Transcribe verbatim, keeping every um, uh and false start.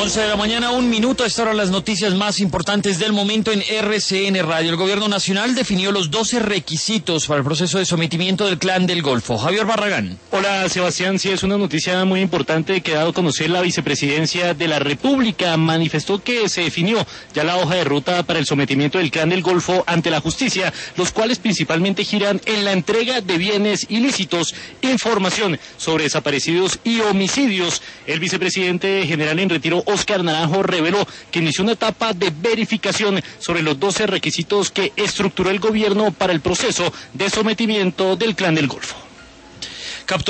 once de la mañana, un minuto. A esta hora las noticias más importantes del momento en R C N Radio. El gobierno nacional definió los doce requisitos para el proceso de sometimiento del Clan del Golfo. Javier Barragán. Hola, Sebastián. Sí, es una noticia muy importante que ha dado a conocer la vicepresidencia de la República. Manifestó que se definió ya la hoja de ruta para el sometimiento del Clan del Golfo ante la justicia, los cuales principalmente giran en la entrega de bienes ilícitos, información sobre desaparecidos y homicidios. El vicepresidente general en retiro, Óscar Naranjo, reveló que inició una etapa de verificación sobre los doce requisitos que estructuró el gobierno para el proceso de sometimiento del Clan del Golfo.